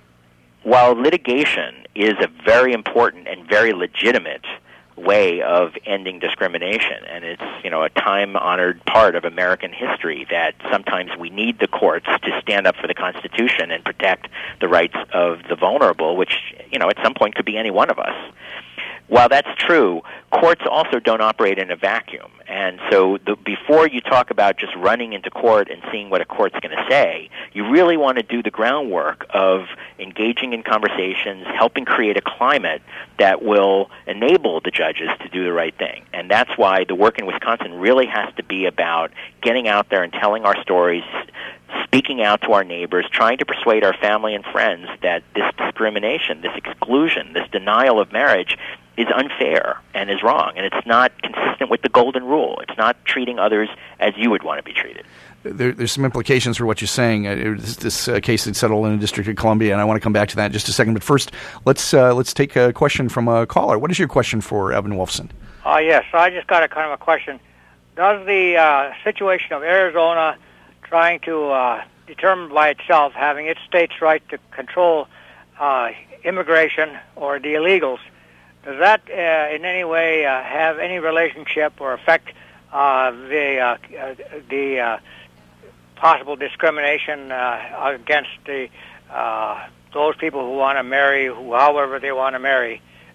while litigation is a very important and very legitimate way of ending discrimination, and it's, you know, a time-honored part of American history that sometimes we need the courts to stand up for the Constitution and protect the rights of the vulnerable, which, you know, at some point could be any one of us. While that's true, courts also don't operate in a vacuum. And so the, before you talk about just running into court and seeing what a court's going to say, you really want to do the groundwork of engaging in conversations, helping create a climate that will enable the judges to do the right thing. And that's why the work in Wisconsin really has to be about getting out there and telling our stories, speaking out to our neighbors, trying to persuade our family and friends that this discrimination, this exclusion, this denial of marriage is unfair and is wrong, and it's not consistent with the golden rule. It's not treating others as you would want to be treated. There, there's some implications for what you're saying. Uh, this this uh, case that settled in the District of Columbia, and I want to come back to that in just a second. But first, let's uh, let's take a question from a caller. What is your question for Evan Wolfson? Uh, yes, I just got a kind of a question. Does the uh, situation of Arizona trying to uh, determine by itself, having its state's right to control uh, immigration or the illegals, does that uh, in any way uh, have any relationship or affect uh, the uh, uh, the uh, possible discrimination uh, against the uh, those people who want to marry, who, however they want to marry,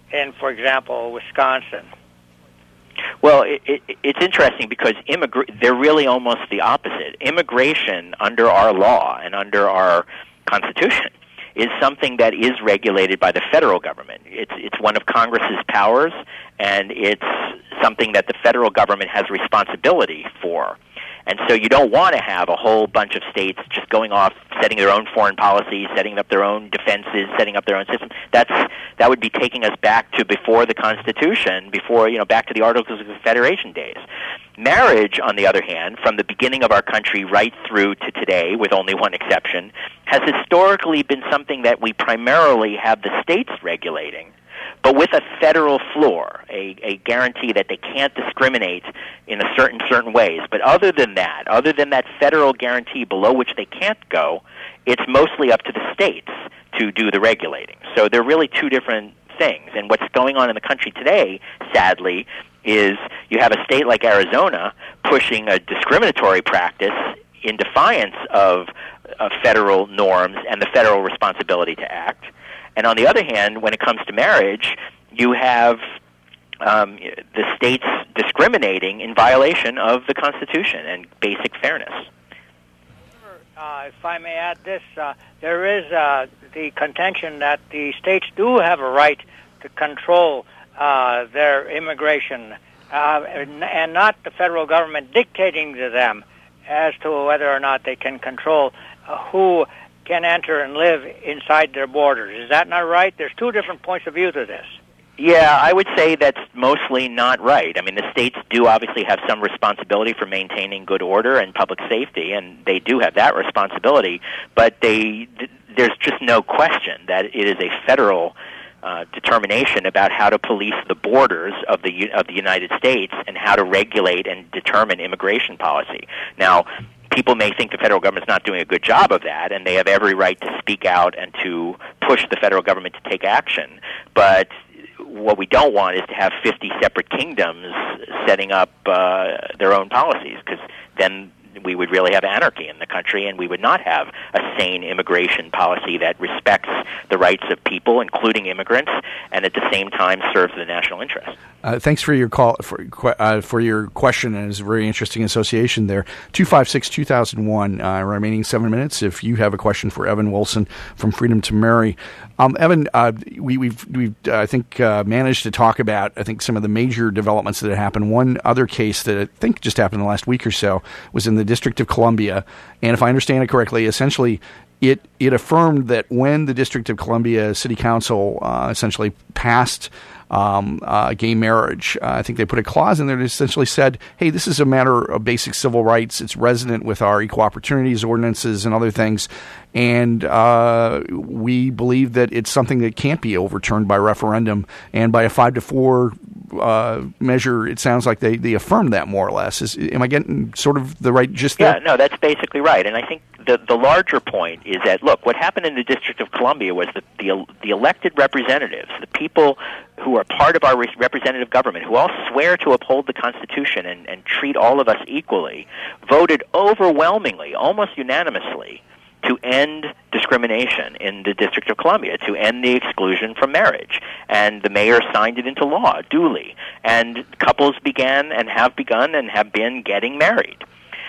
in, for example, Wisconsin? Well, it, it, it's interesting because immigra- they're really almost the opposite. Immigration under our law and under our Constitution is something that is regulated by the federal government. It's it's one of Congress's powers, and it's something that the federal government has responsibility for. And so you don't want to have a whole bunch of states just going off, setting their own foreign policies, setting up their own defenses, setting up their own system. That's that would be taking us back to before the Constitution, before, you know, back to the Articles of Confederation days. Marriage, on the other hand, from the beginning of our country right through to today, with only one exception, has historically been something that we primarily have the states regulating, but with a federal floor, a, a guarantee that they can't discriminate in a certain certain ways. But other than that, other than that federal guarantee below which they can't go, it's mostly up to the states to do the regulating. So they're really two different things. And what's going on in the country today, sadly, is you have a state like Arizona pushing a discriminatory practice in defiance of, of federal norms and the federal responsibility to act. And on the other hand, when it comes to marriage, you have um, the states discriminating in violation of the Constitution and basic fairness. Uh, if I may add this, uh, there is uh, the contention that the states do have a right to control uh, their immigration, uh, and, and not the federal government dictating to them as to whether or not they can control uh, who can enter and live inside their borders. Is that not right? There's two different points of view to this. Yeah, I would say that's mostly not right. I mean, the states do obviously have some responsibility for maintaining good order and public safety, and they do have that responsibility, but they th- there's just no question that it is a federal uh, determination about how to police the borders of the of the United States and how to regulate and determine immigration policy. Now, people may think the federal government's not doing a good job of that, and they have every right to speak out and to push the federal government to take action, but what we don't want is to have fifty separate kingdoms setting up uh, their own policies, because then we would really have anarchy in the country, and we would not have a sane immigration policy that respects the rights of people, including immigrants, and at the same time serves the national interest. Uh, thanks for your call for uh, for your question, and it's a very interesting association there. two five six, two thousand one, uh, remaining seven minutes. If you have a question for Evan Wolfson from Freedom to Marry, um, Evan, uh, we, we've we've uh, I think uh, managed to talk about I think some of the major developments that have happened. One other case that I think just happened in the last week or so was in the District of Columbia, and if I understand it correctly, essentially it it affirmed that when the District of Columbia City Council uh, essentially passed Um, uh, gay marriage. Uh, I think they put a clause in there that essentially said, hey, this is a matter of basic civil rights. It's resident with our equal opportunities ordinances and other things. And uh, we believe that it's something that can't be overturned by referendum. And by a five to four uh, measure, it sounds like they, they affirmed that more or less. Is, am I getting sort of the right gist there? Yeah, no, that's basically right. And I think the the larger point is that, look, what happened in the District of Columbia was that the, the elected representatives, the people who are part of our representative government, who all swear to uphold the Constitution and, and treat all of us equally, voted overwhelmingly, almost unanimously, to end discrimination in the District of Columbia, to end the exclusion from marriage. And the mayor signed it into law duly. And couples began and have begun and have been getting married.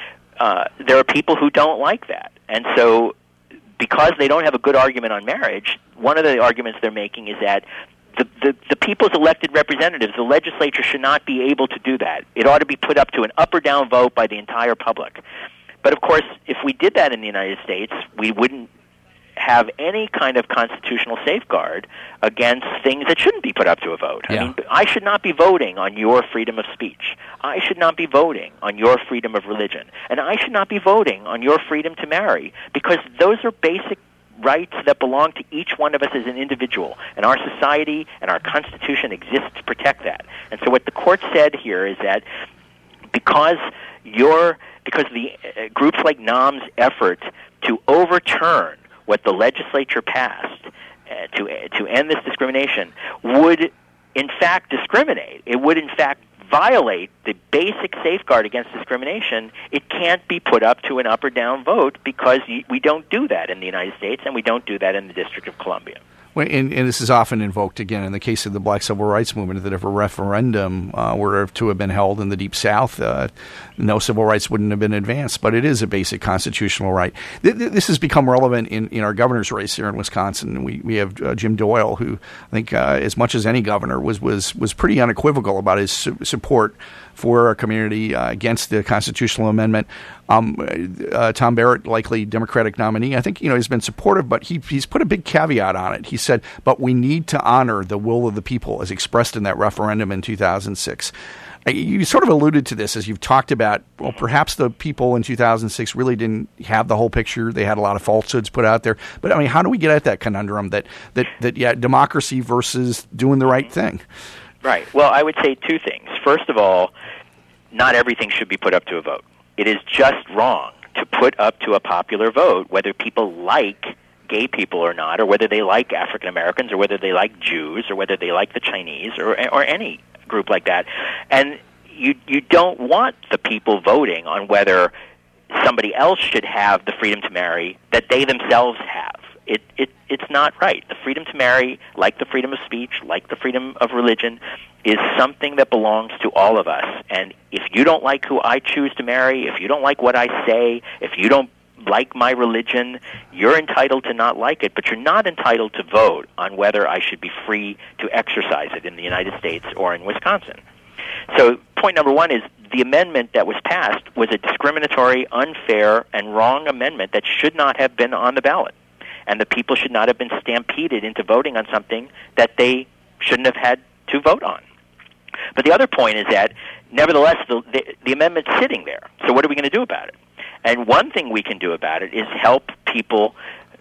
Uh, there are people who don't like that. And so because they don't have a good argument on marriage, one of the arguments they're making is that The, the, the people's elected representatives, the legislature, should not be able to do that. It ought to be put up to an up or down vote by the entire public. But, of course, if we did that in the United States, we wouldn't have any kind of constitutional safeguard against things that shouldn't be put up to a vote. Yeah. I mean, I should not be voting on your freedom of speech. I should not be voting on your freedom of religion. And I should not be voting on your freedom to marry, because those are basic rights that belong to each one of us as an individual, and our society and our Constitution exists to protect that. And so what the court said here is that because your because the uh, groups like NOM's effort to overturn what the legislature passed uh, to uh, to end this discrimination would in fact discriminate. It would in fact violate the basic safeguard against discrimination. It can't be put up to an up or down vote because we don't do that in the United States, and we don't do that in the District of Columbia. Well, and, and this is often invoked, again, in the case of the Black Civil Rights Movement, that if a referendum uh, were to have been held in the Deep South, uh, no civil rights wouldn't have been advanced. But it is a basic constitutional right. Th- th- this has become relevant in, in our governor's race here in Wisconsin. We we have uh, Jim Doyle, who I think, uh, as much as any governor, was was was pretty unequivocal about his su- support for our community uh, against the constitutional amendment. Um, uh, Tom Barrett, likely Democratic nominee, I think, you know, he's been supportive, but he he's put a big caveat on it. He said, but we need to honor the will of the people as expressed in that referendum in two thousand six. You sort of alluded to this as you've talked about, well, perhaps the people in two thousand six really didn't have the whole picture. They had a lot of falsehoods put out there. But, I mean, how do we get at that conundrum that, that, that yeah, democracy versus doing the right thing? Right. Well, I would say two things. First of all, not everything should be put up to a vote. It is just wrong to put up to a popular vote whether people like gay people or not, or whether they like African Americans, or whether they like Jews, or whether they like the Chinese, or or any group like that. And you you don't want the people voting on whether somebody else should have the freedom to marry that they themselves have. It it it's not right. The freedom to marry, like the freedom of speech, like the freedom of religion, is something that belongs to all of us. And if you don't like who I choose to marry, if you don't like what I say, if you don't like my religion, you're entitled to not like it, but you're not entitled to vote on whether I should be free to exercise it in the United States or in Wisconsin. So point number one is the amendment that was passed was a discriminatory, unfair, and wrong amendment that should not have been on the ballot. And the people should not have been stampeded into voting on something that they shouldn't have had to vote on. But the other point is that, nevertheless, the, the, the amendment's sitting there. So what are we going to do about it? And one thing we can do about it is help people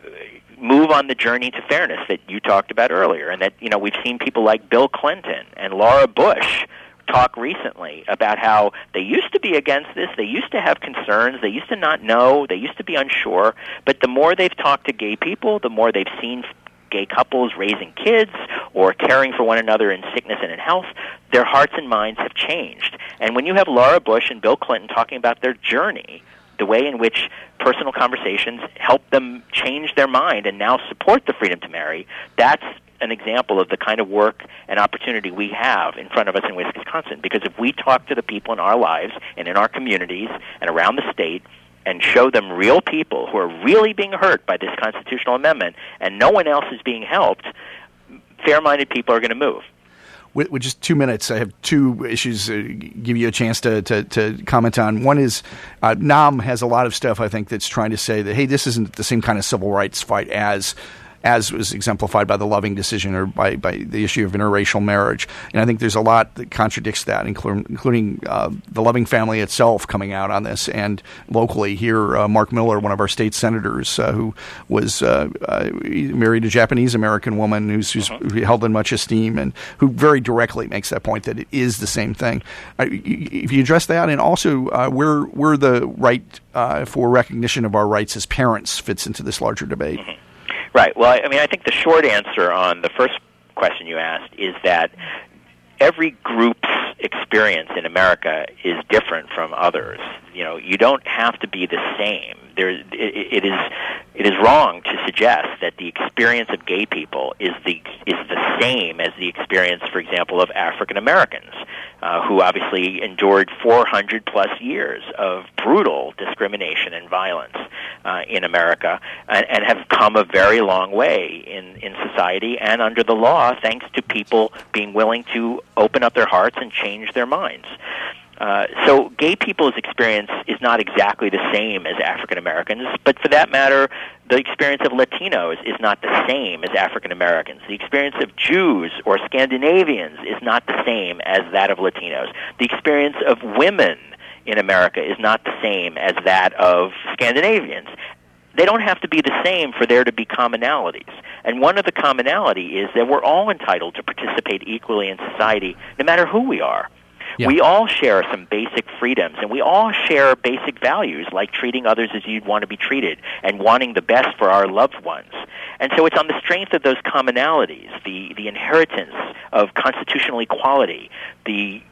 move on the journey to fairness that you talked about earlier. And that, you know, we've seen people like Bill Clinton and Laura Bush talk recently about how they used to be against this, they used to have concerns, they used to not know, they used to be unsure, but the more they've talked to gay people, the more they've seen gay couples raising kids or caring for one another in sickness and in health, their hearts and minds have changed. And when you have Laura Bush and Bill Clinton talking about their journey, the way in which personal conversations help them change their mind and now support the freedom to marry, that's an example of the kind of work and opportunity we have in front of us in Wisconsin. Because if we talk to the people in our lives and in our communities and around the state and show them real people who are really being hurt by this constitutional amendment and no one else is being helped, fair-minded people are going to move. With, with just two minutes, I have two issues to give you a chance to, to, to comment on. One is uh, N A M has a lot of stuff, I think, that's trying to say that, hey, this isn't the same kind of civil rights fight as as was exemplified by the Loving decision or by, by the issue of interracial marriage. And I think there's a lot that contradicts that, including, including uh, the Loving family itself coming out on this. And locally here, uh, Mark Miller, one of our state senators, uh, who was uh, uh, married a Japanese-American woman who's, who's uh-huh. held in much esteem and who very directly makes that point that it is the same thing. Uh, if you address that, and also uh, where, where the right uh, for recognition of our rights as parents fits into this larger debate. Mm-hmm. Right. Well, I mean, I think the short answer on the first question you asked is that every group's experience in America is different from others. You know, you don't have to be the same. There, it, it is, it is wrong to suggest that the experience of gay people is the is the same as the experience, for example, of African Americans, uh, who obviously endured four hundred plus years of brutal discrimination and violence uh, in America, and, and have come a very long way in in society and under the law, thanks to people being willing to open up their hearts and change their minds. Uh, so gay people's experience is not exactly the same as African Americans, but for that matter, the experience of Latinos is not the same as African Americans. The experience of Jews or Scandinavians is not the same as that of Latinos. The experience of women in America is not the same as that of Scandinavians. They don't have to be the same for there to be commonalities. And one of the commonality is that we're all entitled to participate equally in society, no matter who we are. Yeah. We all share some basic freedoms, and we all share basic values like treating others as you'd want to be treated and wanting the best for our loved ones. And so it's on the strength of those commonalities, the, the inheritance of constitutional equality, the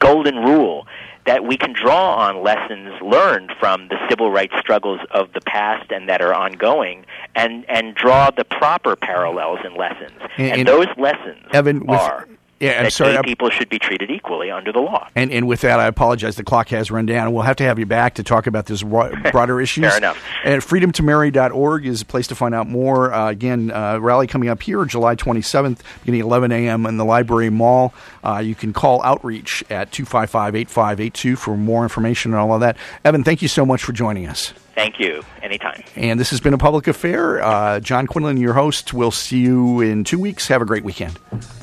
golden rule that we can draw on lessons learned from the civil rights struggles of the past and that are ongoing, and, and draw the proper parallels and lessons. And, and, and those lessons Evan, with, are yeah, I'm that sorry, gay I'm, people should be treated equally under the law. And, and with that, I apologize. The clock has run down. We'll have to have you back to talk about this broader issues. Fair enough. And freedom to marry dot org is a place to find out more. Uh, again, uh, rally coming up here July twenty-seventh, beginning at eleven a.m. in the Library Mall. Uh, you can call Outreach at two five five, eight five eight two for more information and all of that. Evan, thank you so much for joining us. Thank you. Anytime. And this has been A Public Affair. Uh, John Quinlan, your host. We'll see you in two weeks. Have a great weekend.